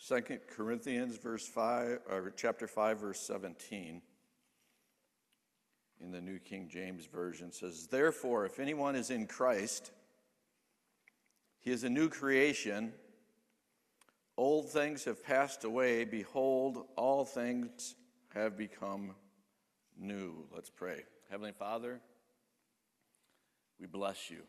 2 Corinthians chapter 5, verse 17 in the New King James Version says, "Therefore, if anyone is in Christ, he is a new creation. Old things have passed away. Behold, all things have become new." Let's pray. Heavenly Father, we bless you.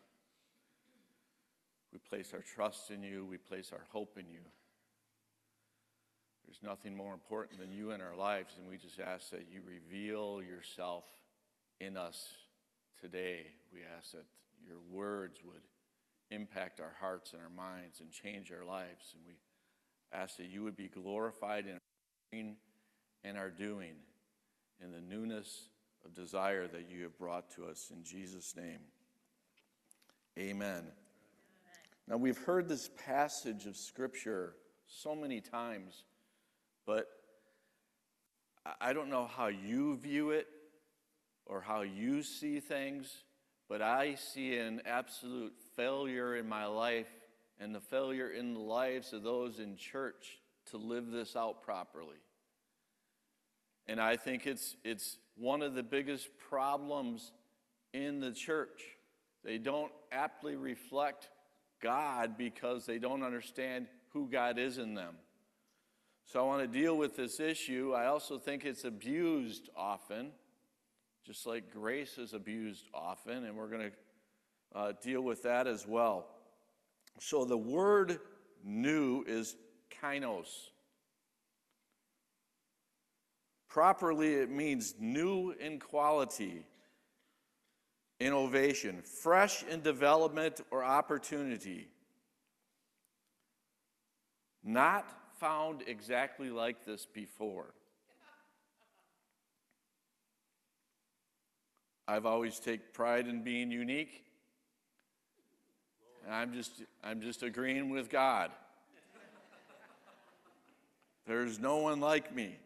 We place our trust in you. We place our hope in you. There's nothing more important than you in our lives, and we just ask that you reveal yourself in us today. We ask that your words would impact our hearts and our minds and change our lives, and we ask that you would be glorified in our hearing and our doing, in the newness of desire that you have brought to us. In Jesus' name, amen. Now, we've heard this passage of Scripture so many times, but I don't know how you view it or how you see things, but I see an absolute failure in my life and the failure in the lives of those in church to live this out properly. And I think it's one of the biggest problems in the church. They don't aptly reflect God because they don't understand who God is in them. So I want to deal with this issue. I also think it's abused often, just like grace is abused often, and we're going to deal with that as well. So the word new is kainos. Properly, it means new in quality, innovation, fresh in development or opportunity. Not found exactly like this before. I've always taken pride in being unique, and I'm just agreeing with God. There's no one like me.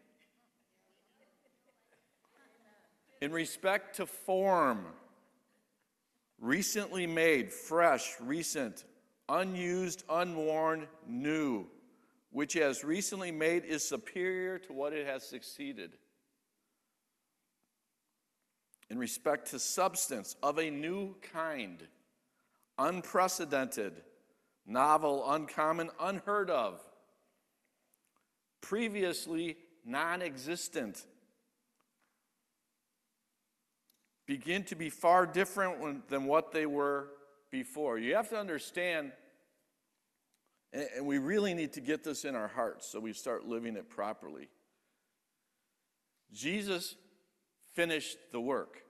In respect to form, recently made, fresh, recent, unused, unworn, new, which as recently made is superior to what it has succeeded. In respect to substance, of a new kind, unprecedented, novel, uncommon, unheard of, previously non-existent, begin to be far different than what they were before. You have to understand, and we really need to get this in our hearts so we start living it properly. Jesus finished the work.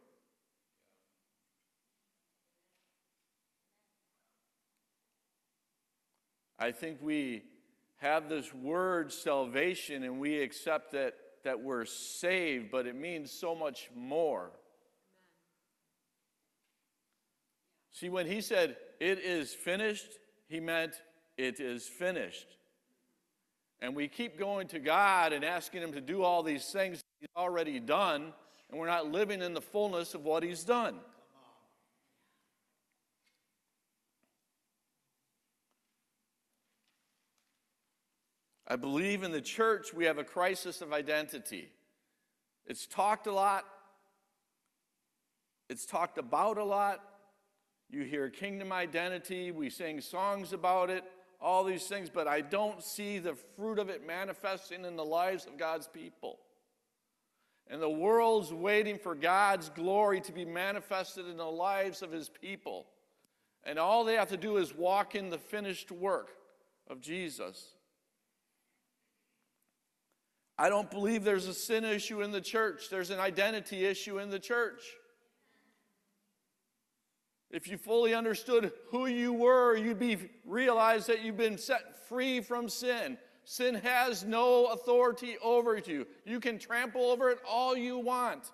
I think we have this word salvation and we accept that we're saved, but it means so much more. See, when he said, "It is finished," he meant it is finished. And we keep going to God and asking him to do all these things he's already done, and we're not living in the fullness of what he's done. I believe in the church we have a crisis of identity. It's talked a lot. It's talked about a lot. You hear kingdom identity, we sing songs about it, all these things, but I don't see the fruit of it manifesting in the lives of God's people. And the world's waiting for God's glory to be manifested in the lives of his people. And all they have to do is walk in the finished work of Jesus. I don't believe there's a sin issue in the church. There's an identity issue in the church. If you fully understood who you were, you'd realize that you've been set free from sin. Sin has no authority over you. You can trample over it all you want.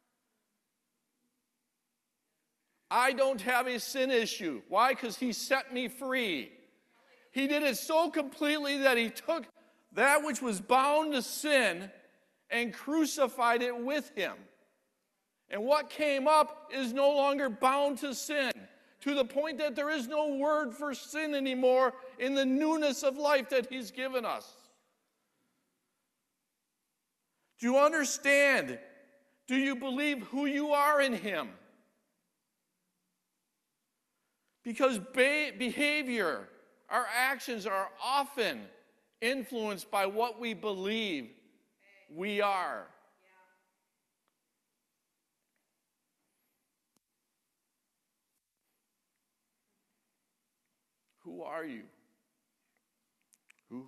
I don't have a sin issue. Why? Because he set me free. He did it so completely that he took that which was bound to sin and crucified it with him. And what came up is no longer bound to sin, to the point that there is no word for sin anymore in the newness of life that he's given us. Do you understand? Do you believe who you are in him? Because behavior, our actions are often influenced by what we believe we are. Who are you? Who.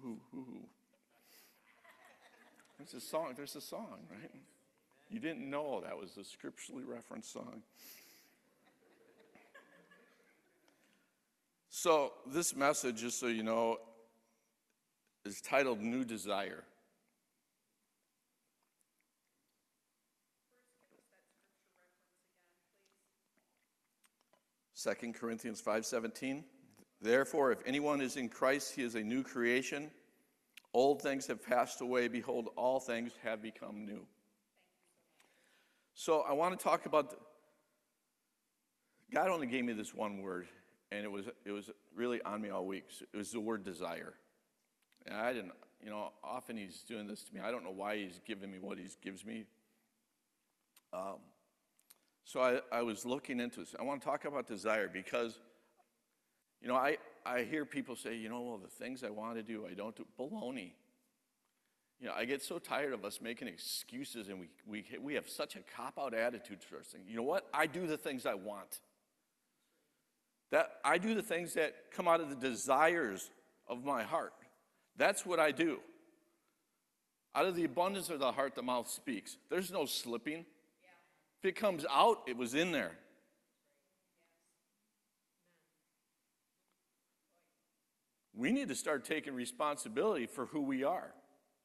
There's a song, right? You didn't know that was a scripturally referenced song. So this message, just so you know, is titled New Desire. Second Corinthians 5:17. Therefore, if anyone is in Christ, he is a new creation. Old things have passed away. Behold, all things have become new. So I want to talk about, God only gave me this one word, and it was really on me all week. It was the word desire. And I didn't, often he's doing this to me. I don't know why he's giving me what he gives me. So I was looking into this. I want to talk about desire because, I hear people say, well, the things I want to do, I don't do. Baloney. I get so tired of us making excuses, and we have such a cop-out attitude towards things. You know what? I do the things I want. That I do the things that come out of the desires of my heart. That's what I do. Out of the abundance of the heart, the mouth speaks. There's no slipping. If it comes out, it was in there. We need to start taking responsibility for who we are.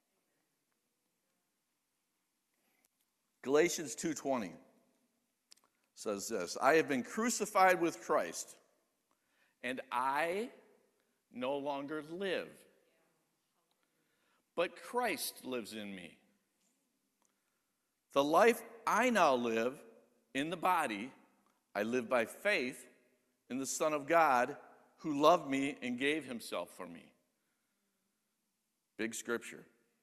Galatians 2:20 says this, I have been crucified with Christ, and I no longer live, but Christ lives in me. The life I now live in the body, I live by faith in the Son of God who loved me and gave himself for me. Big scripture.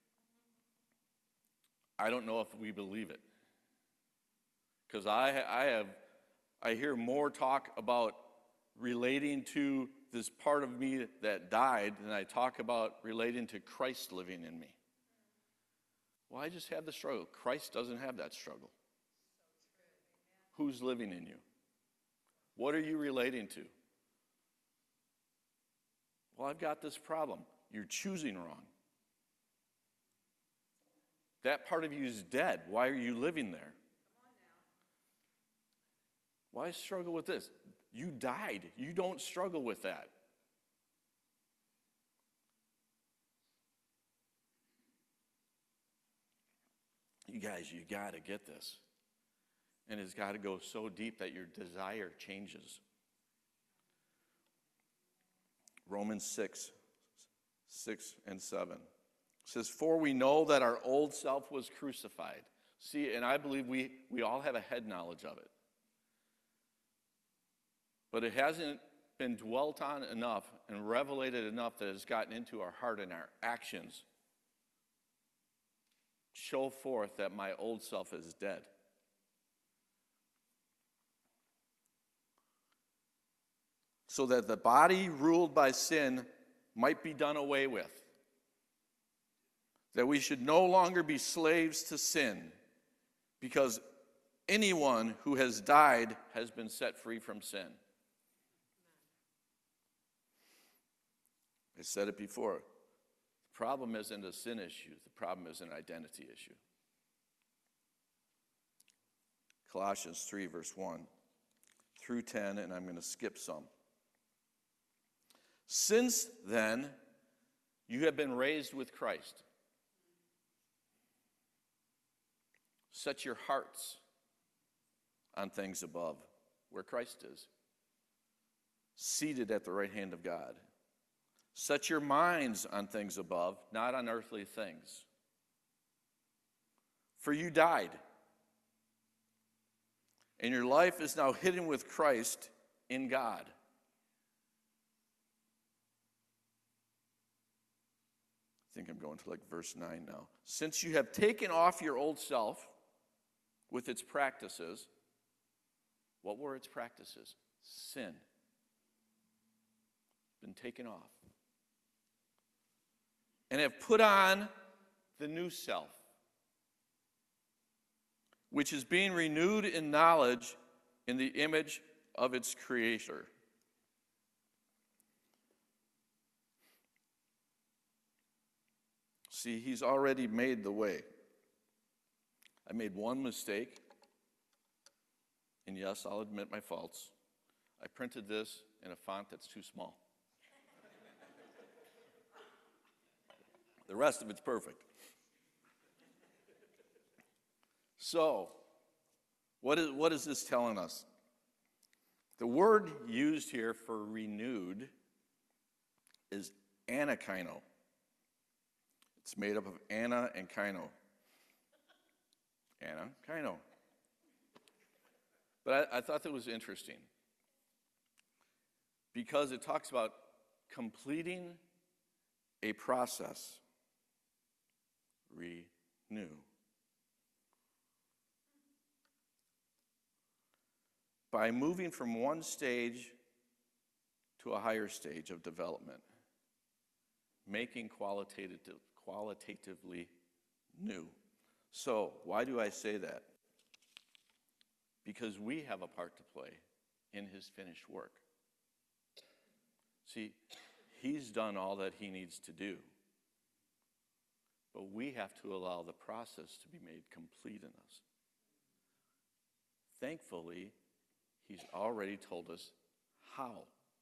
I don't know if we believe it. Because I hear more talk about relating to this part of me that died than I talk about relating to Christ living in me. Well, I just have the struggle. Christ doesn't have that struggle. Who's living in you? What are you relating to? Well, I've got this problem. You're choosing wrong. That part of you is dead. Why are you living there? Why struggle with this? You died. You don't struggle with that. You guys, you got to get this. And it's got to go so deep that your desire changes. Romans 6:6-7 says, for we know that our old self was crucified. See, and I believe we all have a head knowledge of it. But it hasn't been dwelt on enough and revelated enough that it's gotten into our heart and our actions. Show forth that my old self is dead. So that the body ruled by sin might be done away with. That we should no longer be slaves to sin, because anyone who has died has been set free from sin. I said it before. The problem isn't a sin issue. The problem is an identity issue. Colossians 3, verse 1 through 10, and I'm going to skip some. Since then, you have been raised with Christ. Set your hearts on things above, where Christ is, seated at the right hand of God. Set your minds on things above, not on earthly things. For you died, and your life is now hidden with Christ in God. think I'm going to like verse 9 now. Since you have taken off your old self with its practices, what were its practices? Sin. Been taken off. And have put on the new self, which is being renewed in knowledge in the image of its creator. See, he's already made the way. I made one mistake, and yes, I'll admit my faults. I printed this in a font that's too small. The rest of it's perfect. So, what is this telling us? The word used here for renewed is anakino. It's made up of ana and kino. Ana, kino. But I thought that was interesting because it talks about completing a process. Renew. By moving from one stage to a higher stage of development, making qualitatively new. So, why do I say that? Because we have a part to play in his finished work. See, he's done all that he needs to do. But we have to allow the process to be made complete in us. Thankfully, he's already told us how.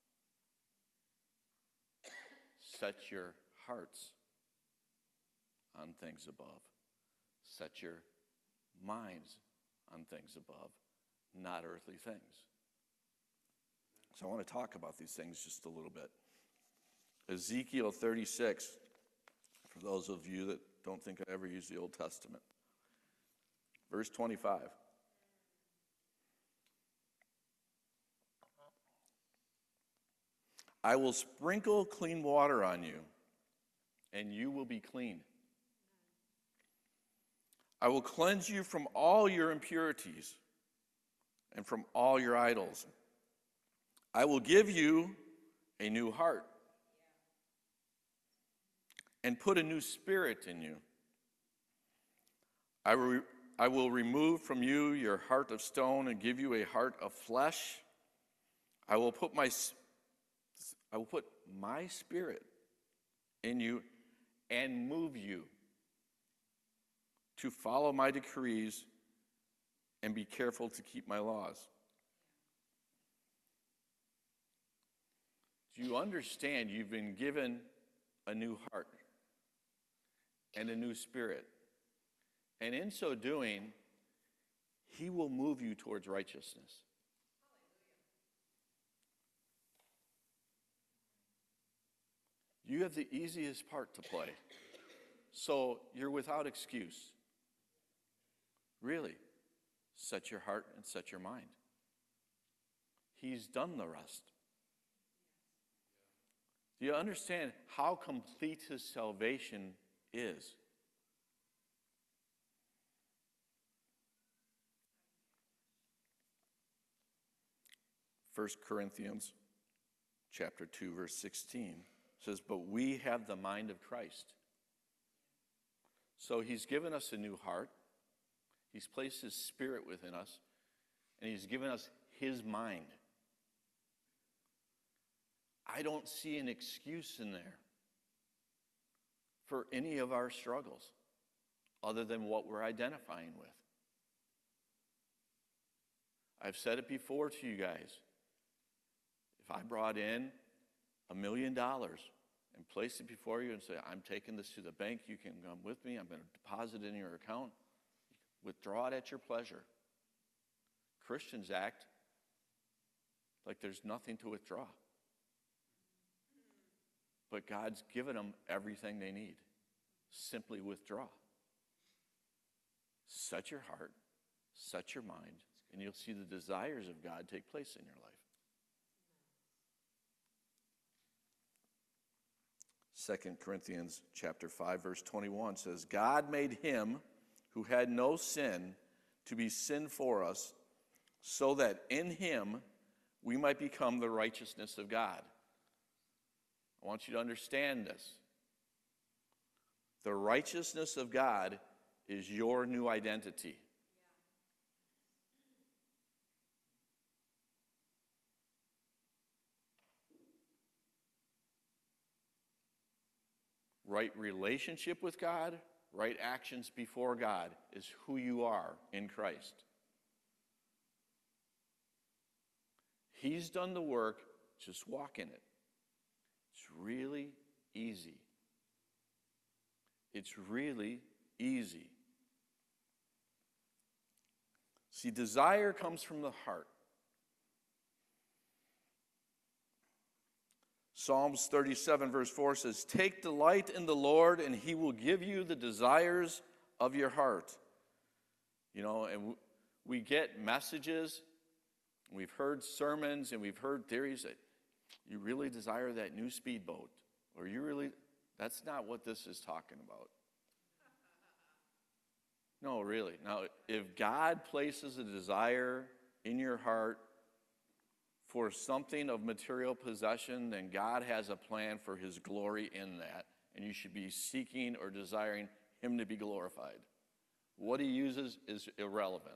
Set your hearts on things above. Set your minds on things above, not earthly things. So I want to talk about these things just a little bit. Ezekiel 36, for those of you that don't think I ever used the Old Testament. Verse 25. I will sprinkle clean water on you, and you will be clean. I will cleanse you from all your impurities and from all your idols. I will give you a new heart and put a new spirit in you. I will remove from you your heart of stone and give you a heart of flesh. I will put my spirit in you and move you to follow my decrees and be careful to keep my laws. Do you understand you've been given a new heart and a new spirit? And in so doing, he will move you towards righteousness. You have the easiest part to play. So you're without excuse. Really, set your heart and set your mind. He's done the rest. Do you understand how complete his salvation is? First Corinthians chapter 2, verse 16 says, but we have the mind of Christ. So he's given us a new heart. He's placed his spirit within us, and he's given us his mind. I don't see an excuse in there for any of our struggles other than what we're identifying with. I've said it before to you guys. If I brought in $1 million and placed it before you and say, I'm taking this to the bank, you can come with me, I'm going to deposit it in your account, withdraw it at your pleasure. Christians act like there's nothing to withdraw. But God's given them everything they need. Simply withdraw. Set your heart, set your mind, and you'll see the desires of God take place in your life. 2 Corinthians chapter 5, verse 21 says, God made him who had no sin to be sin for us, so that in him we might become the righteousness of God. I want you to understand this. The righteousness of God is your new identity. Right relationship with God, right actions before God is who you are in Christ. He's done the work, just walk in it. It's really easy. It's really easy. See, desire comes from the heart. Psalms 37 verse 4 says, take delight in the Lord and he will give you the desires of your heart. You know, and we get messages, we've heard sermons, and we've heard theories that you really desire that new speedboat, or you really, that's not what this is talking about. No, really. Now, if God places a desire in your heart for something of material possession, then God has a plan for his glory in that, and you should be seeking or desiring him to be glorified. What he uses is irrelevant.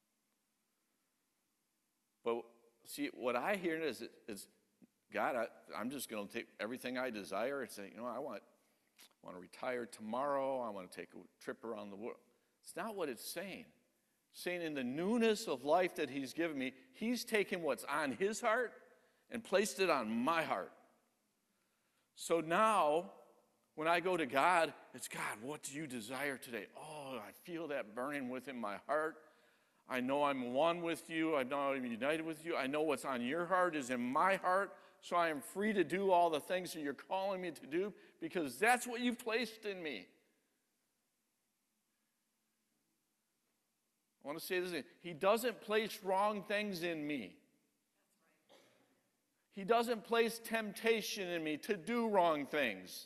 But see, what I hear is God, I'm just going to take everything I desire and say, you know, I want to retire tomorrow. I want to take a trip around the world. It's not what it's saying. It's saying in the newness of life that he's given me, he's taken what's on his heart and placed it on my heart. So now, when I go to God, it's, God, what do you desire today? Oh, I feel that burning within my heart. I know I'm one with you. I know I'm united with you. I know what's on your heart is in my heart. So I am free to do all the things that you're calling me to do because that's what you've placed in me. I want to say this again. He doesn't place wrong things in me. He doesn't place temptation in me to do wrong things.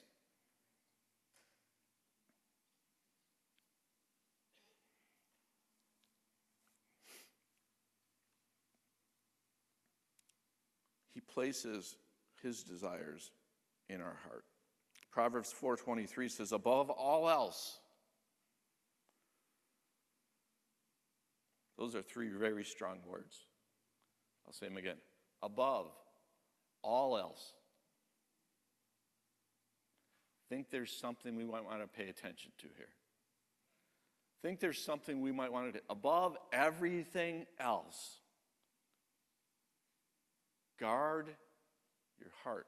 He places his desires in our heart. Proverbs 4:23 says, above all else. Those are three very strong words. I'll say them again. Above all else. Think there's something we might want to pay attention to here. Think there's something we might want to do. Above everything else, guard your heart.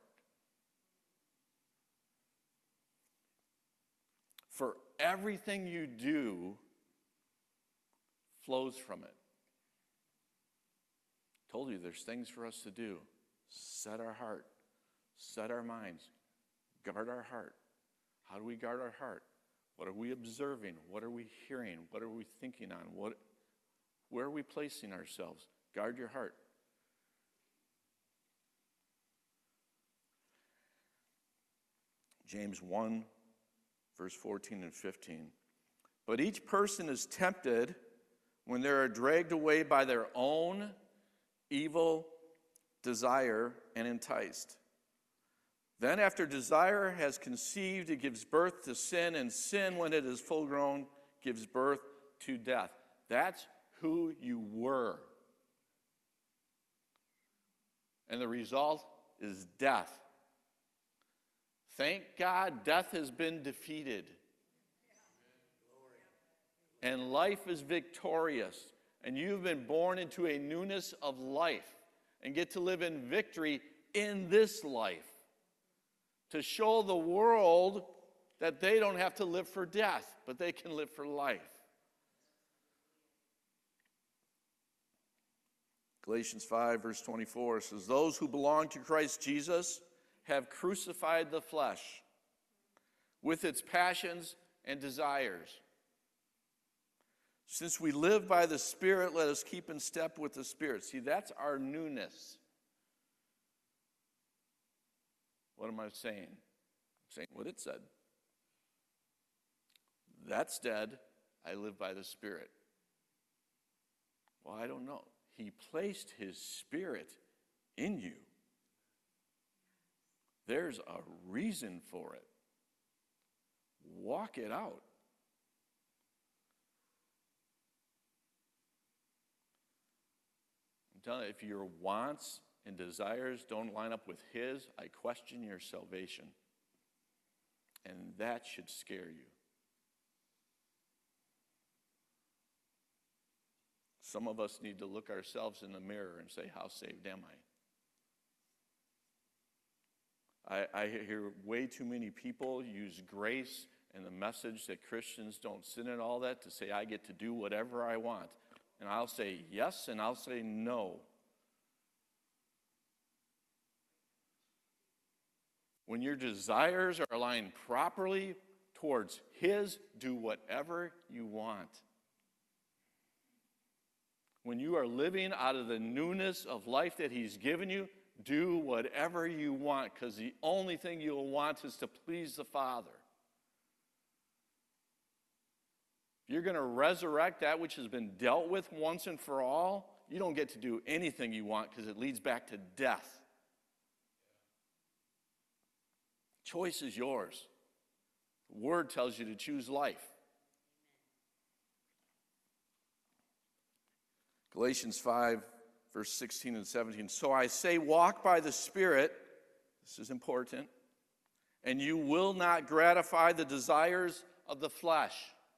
For everything you do flows from it. Told you there's things for us to do. Set our heart. Set our minds. Guard our heart. How do we guard our heart? What are we observing? What are we hearing? What are we thinking on? Where are we placing ourselves? Guard your heart. James 1, verse 14 and 15. But each person is tempted when they are dragged away by their own evil desire and enticed. Then after desire has conceived, it gives birth to sin, and sin, when it is full grown, gives birth to death. That's who you were. And the result is death. Thank God death has been defeated. And life is victorious. And you've been born into a newness of life and get to live in victory in this life to show the world that they don't have to live for death, but they can live for life. Galatians 5, verse 24 says, those who belong to Christ Jesus have crucified the flesh with its passions and desires. Since we live by the Spirit, let us keep in step with the Spirit. See, that's our newness. What am I saying? saying what it said. That's dead. I live by the Spirit. Well, I don't know. He placed his Spirit in you. There's a reason for it. Walk it out. I'm telling you, if your wants and desires don't line up with his, I question your salvation. And that should scare you. Some of us need to look ourselves in the mirror and say, how saved am I? I hear way too many people use grace and the message that Christians don't sin and all that to say I get to do whatever I want. And I'll say yes and I'll say no. When your desires are aligned properly towards his, do whatever you want. When you are living out of the newness of life that he's given you, do whatever you want, because the only thing you'll want is to please the Father. If you're going to resurrect that which has been dealt with once and for all, you don't get to do anything you want because it leads back to death. Choice is yours. The Word tells you to choose life. Galatians 5, verse 16 and 17. So I say, walk by the Spirit. This is important. And you will not gratify the desires of the flesh.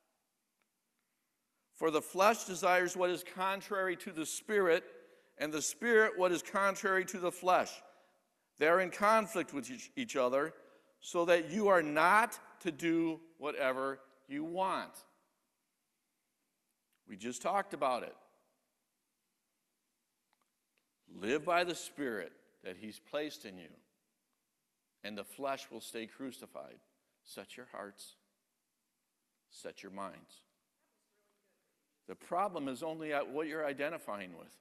For the flesh desires what is contrary to the Spirit, and the Spirit what is contrary to the flesh. They are in conflict with each other, so that you are not to do whatever you want. We just talked about it. Live by the Spirit that he's placed in you, and the flesh will stay crucified. Set your hearts, set your minds. The problem is only at what you're identifying with.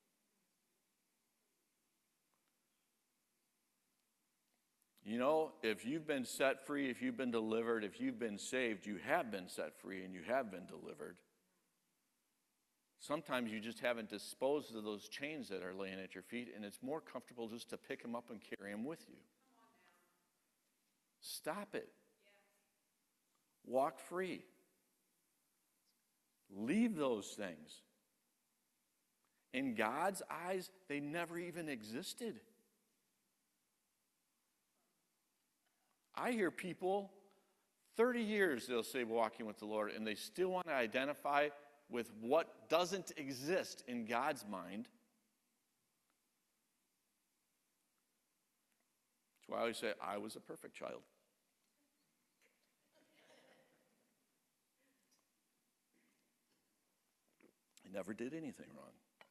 You know, if you've been set free, if you've been delivered, if you've been saved, you have been set free and you have been delivered. Sometimes you just haven't disposed of those chains that are laying at your feet, and it's more comfortable just to pick them up and carry them with you. Stop it. Walk free. Leave those things. In God's eyes, they never even existed. I hear people, 30 years they'll say walking with the Lord, and they still want to identify with what doesn't exist in God's mind. That's why I always say, I was a perfect child. I never did anything wrong.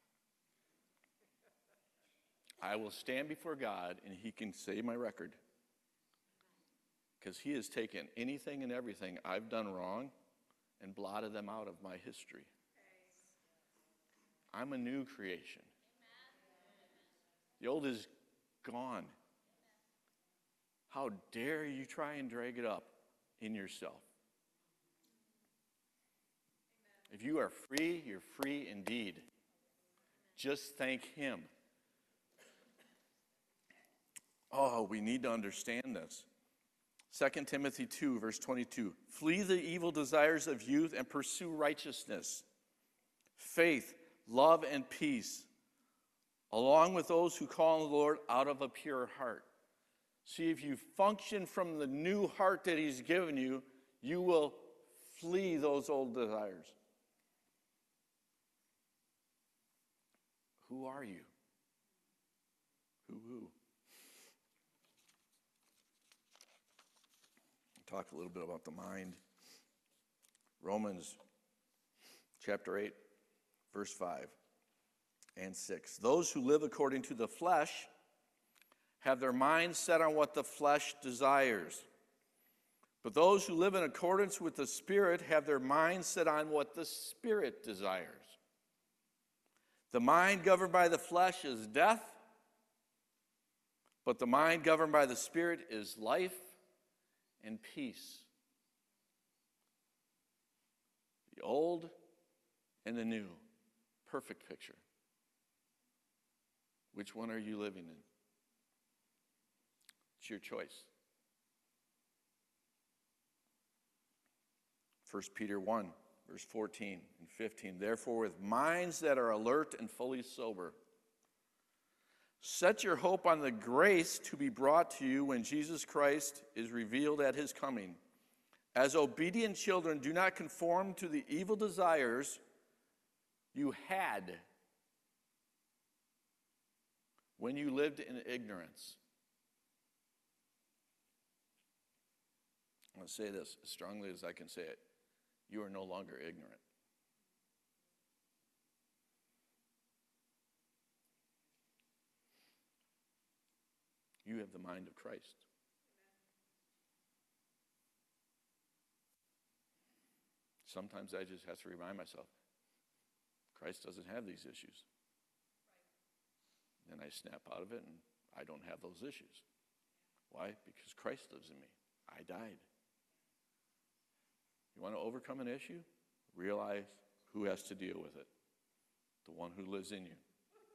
I will stand before God, and he can say my record. Because he has taken anything and everything I've done wrong and blotted them out of my history. I'm a new creation. The old is gone. How dare you try and drag it up in yourself? If you are free, you're free indeed. Just thank him. Oh, we need to understand this. 2 Timothy 2, verse 22. Flee the evil desires of youth and pursue righteousness, faith, love, and peace, along with those who call on the Lord out of a pure heart. See, if you function from the new heart that he's given you, you will flee those old desires. Who are you? Who? Talk a little bit about the mind. Romans chapter 8, verse 5 and 6. Those who live according to the flesh have their minds set on what the flesh desires. But those who live in accordance with the Spirit have their minds set on what the Spirit desires. The mind governed by the flesh is death, but the mind governed by the Spirit is life and peace. The old and the new. Perfect picture. Which one are you living in? It's your choice. 1 Peter 1, verse 14 and 15. Therefore, with minds that are alert and fully sober, set your hope on the grace to be brought to you when Jesus Christ is revealed at his coming. As obedient children, do not conform to the evil desires you had when you lived in ignorance. I'm going to say this as strongly as I can say it. You are no longer ignorant. You have the mind of Christ. Sometimes I just have to remind myself, Christ doesn't have these issues. Then I snap out of it and I don't have those issues. Why? Because Christ lives in me. I died. You want to overcome an issue? Realize who has to deal with it. The one who lives in you.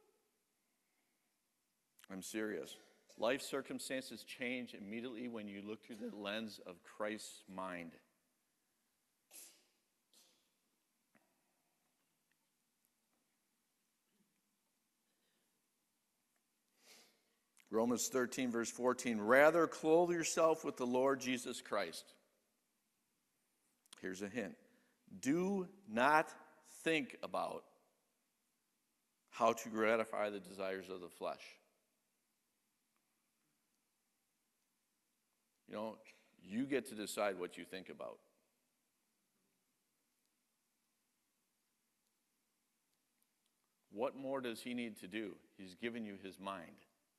I'm serious. Life circumstances change immediately when you look through the lens of Christ's mind. Romans 13, verse 14, rather clothe yourself with the Lord Jesus Christ. Here's a hint. Do not think about how to gratify the desires of the flesh. You know, you get to decide what you think about. What more does he need to do? He's given you his mind.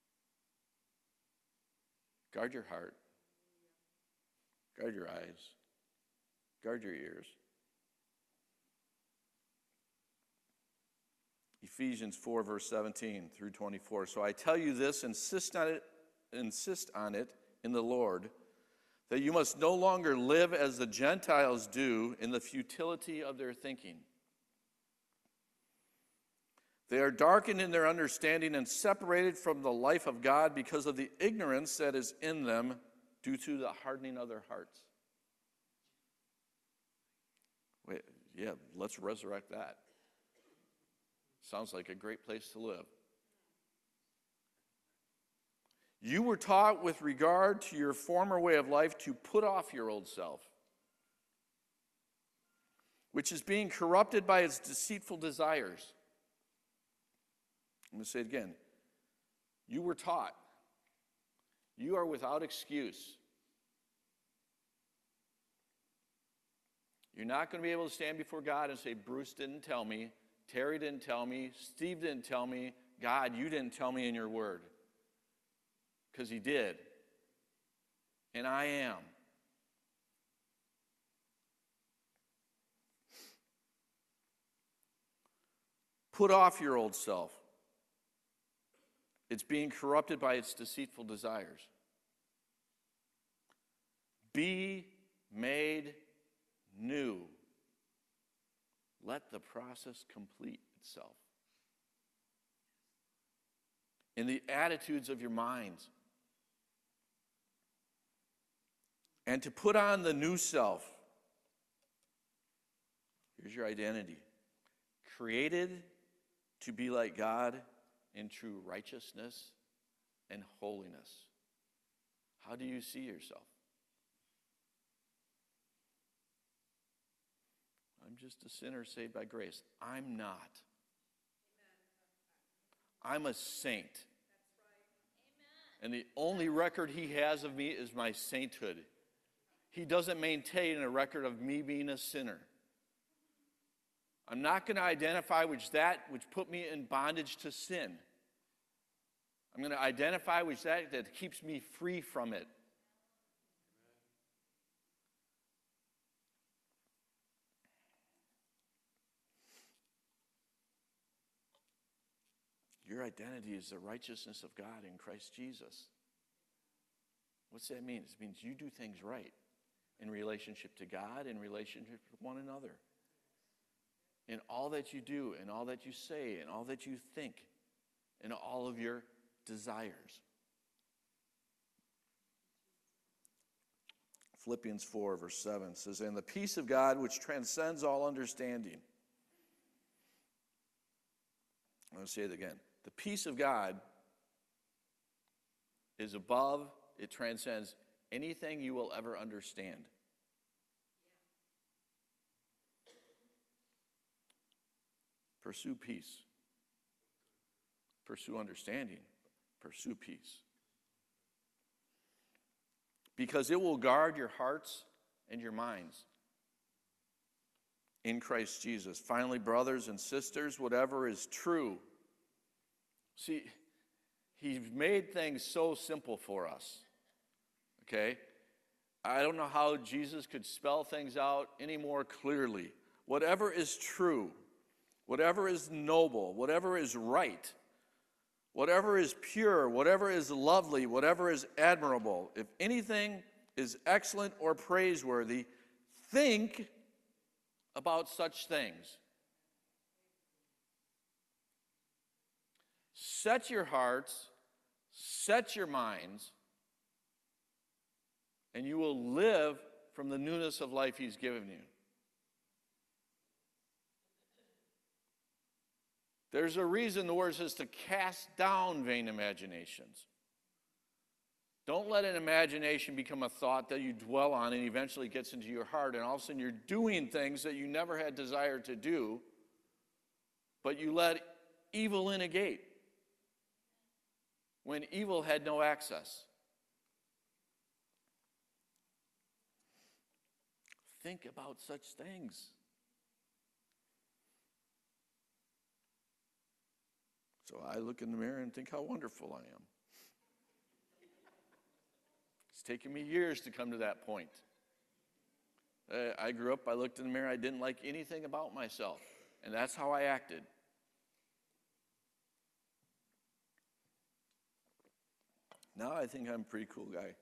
Guard your heart. Guard your eyes. Guard your ears. Ephesians 4, verse 17 through 24. So I tell you this, insist on it in the Lord, that you must no longer live as the Gentiles do in the futility of their thinking. They are darkened in their understanding and separated from the life of God because of the ignorance that is in them due to the hardening of their hearts. Wait, yeah, let's resurrect that. Sounds like a great place to live. You were taught with regard to your former way of life to put off your old self, which is being corrupted by its deceitful desires. I'm going to say it again. You were taught. You are without excuse. You're not going to be able to stand before God and say, Bruce didn't tell me, Terry didn't tell me, Steve didn't tell me, God, you didn't tell me in your word. Because he did. And I am. Put off your old self. It's being corrupted by its deceitful desires. Be made new. Let the process complete itself. In the attitudes of your minds. And to put on the new self. Here's your identity. Created to be like God in true righteousness and holiness. How do you see yourself? I'm just a sinner saved by grace. I'm not. I'm a saint. And the only record he has of me is my sainthood. He doesn't maintain a record of me being a sinner. I'm not going to identify which put me in bondage to sin. I'm going to identify which that keeps me free from it. Your identity is the righteousness of God in Christ Jesus. What's that mean? It means you do things right. in relationship to God, in relationship with one another. In all that you do, in all that you say, in all that you think, in all of your desires. Philippians 4, verse 7 says, "And the peace of God, which transcends all understanding." I'm going to say it again. The peace of God is above, it transcends anything you will ever understand. Pursue peace. Pursue understanding. Pursue peace. Because it will guard your hearts and your minds in Christ Jesus. Finally, brothers and sisters, whatever is true. See, He's made things so simple for us. Okay? I don't know how Jesus could spell things out any more clearly. Whatever is true, whatever is noble, whatever is right, whatever is pure, whatever is lovely, whatever is admirable, if anything is excellent or praiseworthy, think about such things. Set your hearts, set your minds, and you will live from the newness of life He's given you. There's a reason the word says to cast down vain imaginations. Don't let an imagination become a thought that you dwell on and eventually gets into your heart, and all of a sudden you're doing things that you never had desire to do, but you let evil in a gate when evil had no access. Think about such things. So I look in the mirror and think how wonderful I am. It's taken me years to come to that point. I grew up, I looked in the mirror, I didn't like anything about myself. And that's how I acted. Now I think I'm a pretty cool guy.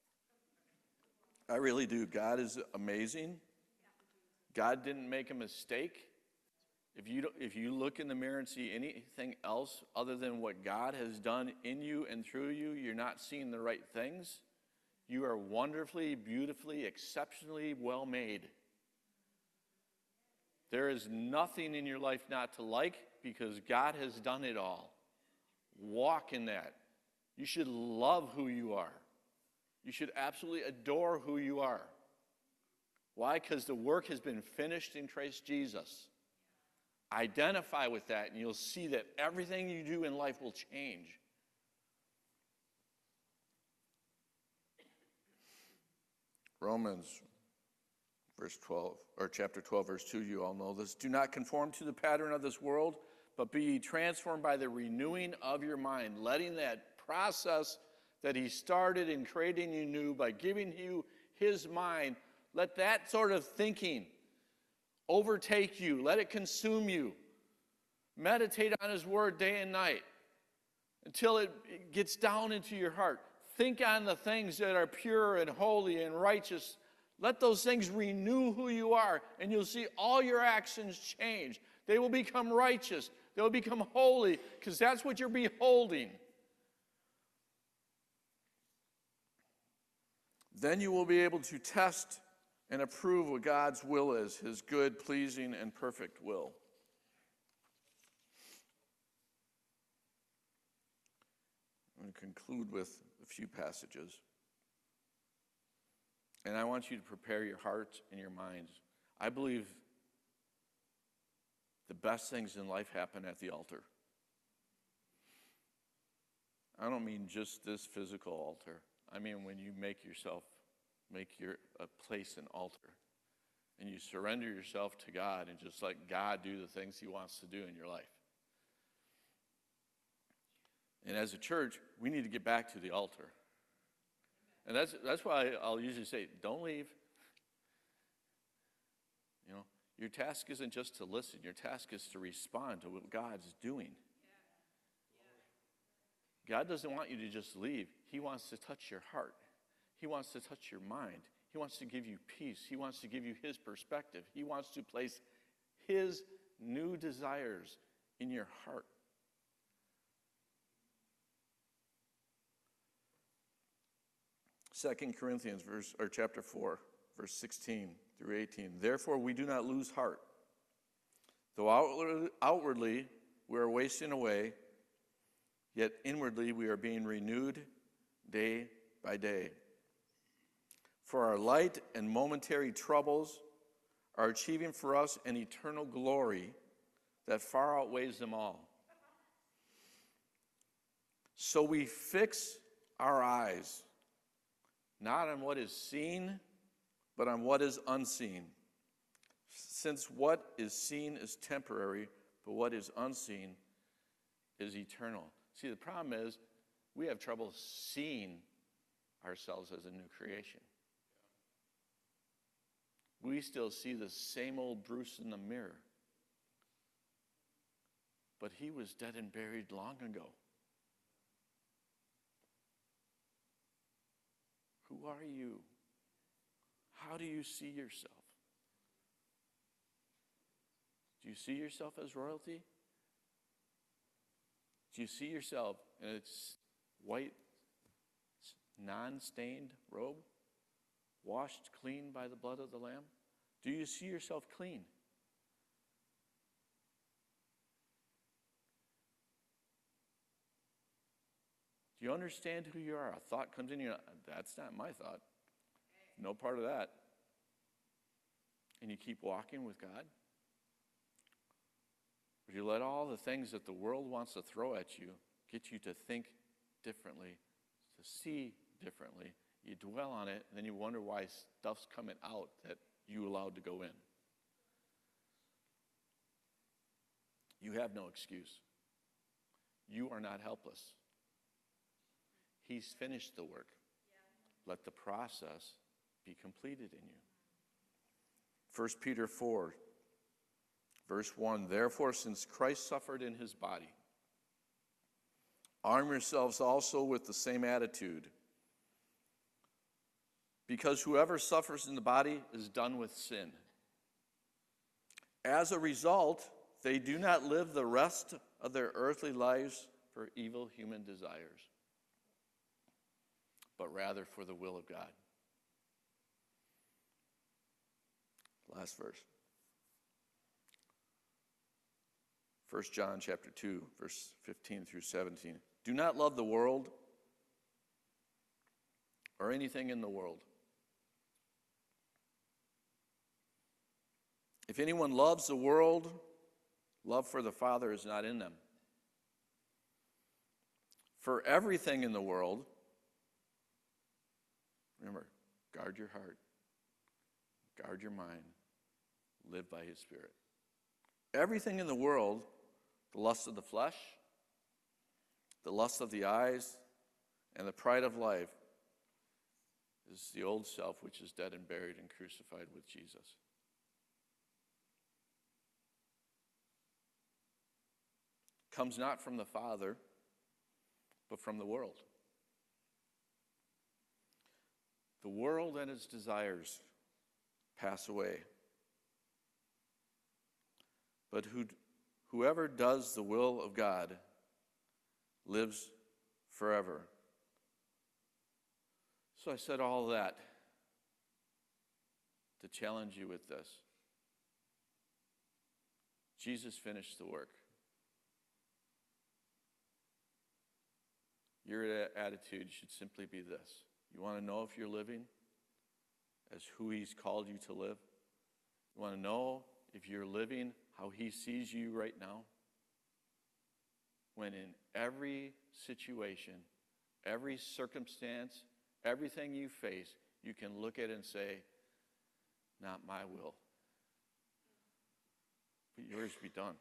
I really do. God is amazing. God didn't make a mistake. If you look in the mirror and see anything else other than what God has done in you and through you, you're not seeing the right things. You are wonderfully, beautifully, exceptionally well made. There is nothing in your life not to like because God has done it all. Walk in that. You should love who you are. You should absolutely adore who you are. Why? Because the work has been finished in Christ Jesus. Identify with that, and you'll see that everything you do in life will change. Romans verse 12, or chapter 12, verse 2, you all know this. Do not conform to the pattern of this world, but be ye transformed by the renewing of your mind, letting that process that He started in creating you new by giving you His mind, let that sort of thinking overtake you. Let it consume you. Meditate on His word day and night until it gets down into your heart. Think on the things that are pure and holy and righteous. Let those things renew who you are, and you'll see all your actions change. They will become righteous. They will become holy, because that's what you're beholding. Then you will be able to test and approve what God's will is, His good, pleasing, and perfect will. I'm going to conclude with a few passages. And I want you to prepare your hearts and your minds. I believe the best things in life happen at the altar. I don't mean just this physical altar. I mean when you make a place an altar. And you surrender yourself to God and just let God do the things He wants to do in your life. And as a church, we need to get back to the altar. And that's why I'll usually say, don't leave. You know, your task isn't just to listen. Your task is to respond to what God's doing. God doesn't want you to just leave. He wants to touch your heart. He wants to touch your mind. He wants to give you peace. He wants to give you his perspective. He wants to place his new desires in your heart. Second Corinthians chapter 4, verse 16 through 18. Therefore we do not lose heart. Though outwardly we are wasting away, yet inwardly we are being renewed day by day. For our light and momentary troubles are achieving for us an eternal glory that far outweighs them all. So we fix our eyes not on what is seen, but on what is unseen. Since what is seen is temporary, but what is unseen is eternal. See, the problem is we have trouble seeing ourselves as a new creation. We still see the same old Bruce in the mirror. But he was dead and buried long ago. Who are you? How do you see yourself? Do you see yourself as royalty? Do you see yourself in its white, non-stained robe, washed clean by the blood of the Lamb? Do you see yourself clean? Do you understand who you are? A thought comes in you, that's not my thought. No part of that. And you keep walking with God? Or do you let all the things that the world wants to throw at you get you to think differently, to see differently? You dwell on it, and then you wonder why stuff's coming out that you allowed to go in. You have no excuse. You are not helpless. He's finished the work. Let the process be completed in you. 1 Peter 4, verse 1, therefore, since Christ suffered in his body, arm yourselves also with the same attitude. Because whoever suffers in the body is done with sin. As a result, they do not live the rest of their earthly lives for evil human desires, but rather for the will of God. Last verse. 1 John chapter 2, verse 15 through 17. Do not love the world or anything in the world. If anyone loves the world, love for the Father is not in them. For everything in the world, remember, guard your heart, guard your mind, live by his Spirit. Everything in the world, the lust of the flesh, the lust of the eyes, and the pride of life, is the old self which is dead and buried and crucified with Jesus. Comes not from the Father, but from the world. The world and its desires pass away. But whoever does the will of God lives forever. So I said all that to challenge you with this. Jesus finished the work. Your attitude should simply be this. You want to know if you're living as who he's called you to live? You want to know if you're living how he sees you right now? When in every situation, every circumstance, everything you face, you can look at it and say, not my will, but yours be done.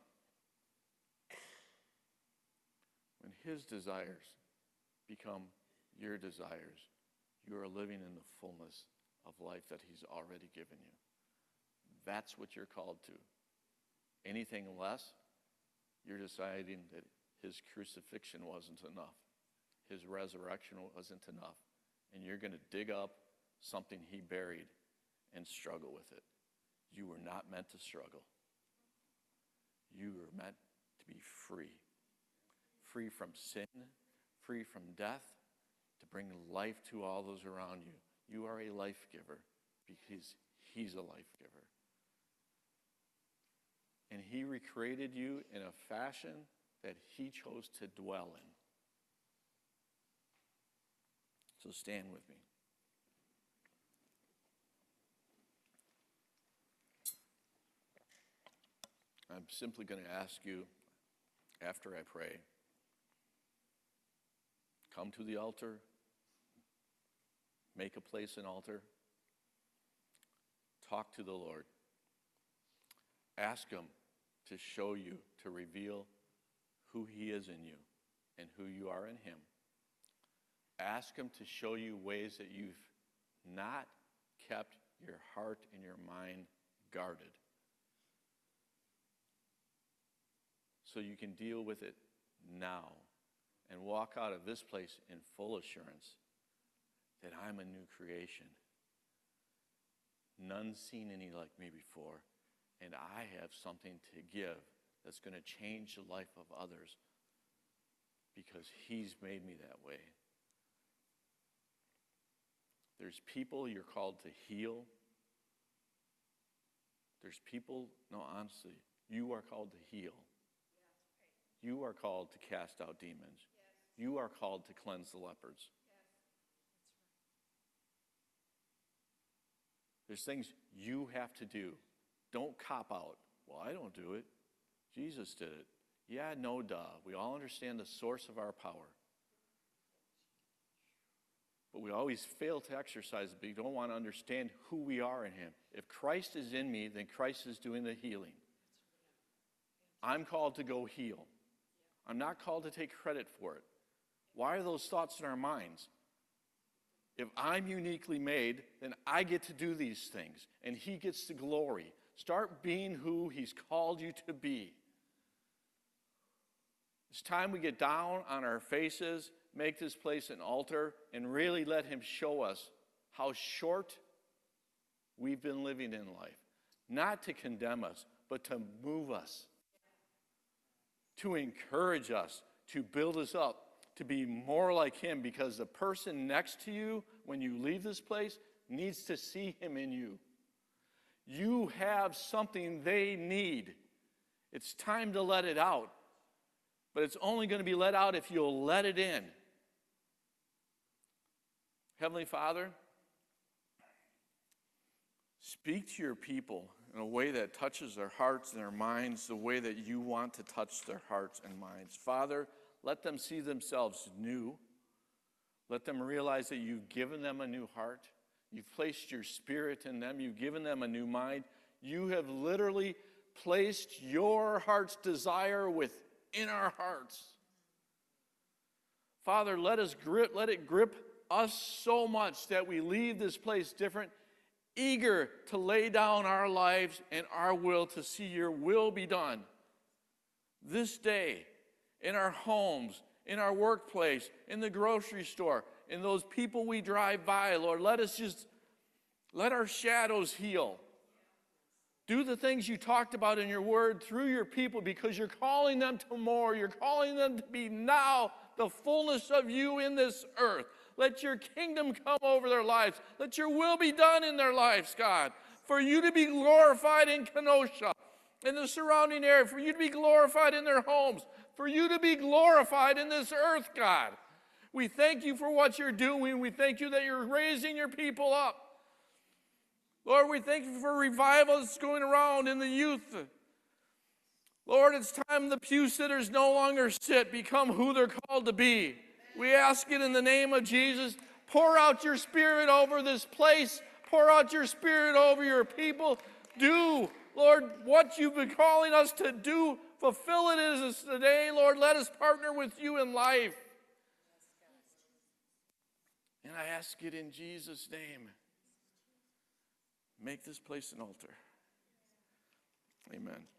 When his desires become your desires, you are living in the fullness of life that he's already given you. That's what you're called to. Anything less, you're deciding that his crucifixion wasn't enough. His resurrection wasn't enough. And you're going to dig up something he buried and struggle with it. You were not meant to struggle. You were meant to be free. Free from sin, free from death, to bring life to all those around you. You are a life giver because he's a life giver. And he recreated you in a fashion that he chose to dwell in. So stand with me. I'm simply going to ask you, after I pray, come to the altar, make a place an altar, talk to the Lord. Ask him to show you, to reveal who he is in you and who you are in him. Ask him to show you ways that you've not kept your heart and your mind guarded, so you can deal with it now and walk out of this place in full assurance that I'm a new creation. None seen any like me before, and I have something to give that's going to change the life of others because he's made me that way. There's people you're called to heal. There's people, no, honestly, you are called to heal. You are called to cast out demons. You are called to cleanse the lepers. There's things you have to do. Don't cop out. Well, I don't do it. Jesus did it. Yeah, no, duh. We all understand the source of our power. But we always fail to exercise it, but you don't want to understand who we are in him. If Christ is in me, then Christ is doing the healing. I'm called to go heal. I'm not called to take credit for it. Why are those thoughts in our minds? If I'm uniquely made, then I get to do these things, and he gets the glory. Start being who he's called you to be. It's time we get down on our faces, make this place an altar, and really let him show us how short we've been living in life. Not to condemn us, but to move us, to encourage us, to build us up, to be more like him, because the person next to you, when you leave this place, needs to see him in you. You have something they need. It's time to let it out. But it's only going to be let out if you'll let it in. Heavenly Father, speak to your people in a way that touches their hearts and their minds the way that you want to touch their hearts and minds. Father, let them see themselves new. Let them realize that you've given them a new heart. You've placed your spirit in them. You've given them a new mind. You have literally placed your heart's desire within our hearts. Father, let it grip us so much that we leave this place different, eager to lay down our lives and our will to see your will be done this day, in our homes, in our workplace, in the grocery store, in those people we drive by. Lord, let our shadows heal. Do the things you talked about in your word through your people, because you're calling them to more. You're calling them to be now the fullness of you in this earth. Let your kingdom come over their lives. Let your will be done in their lives, God. For you to be glorified in Kenosha, in the surrounding area. For you to be glorified in their homes. For you to be glorified in this earth, God. We thank you for what you're doing. We thank you that you're raising your people up. Lord, we thank you for revival that's going around in the youth. Lord, it's time the pew sitters no longer sit, become who they're called to be. We ask it in the name of Jesus. Pour out your spirit over this place. Pour out your spirit over your people. Do, Lord, what you've been calling us to do. Fulfill it as today, Lord. Let us partner with you in life. And I ask it in Jesus' name. Make this place an altar. Amen.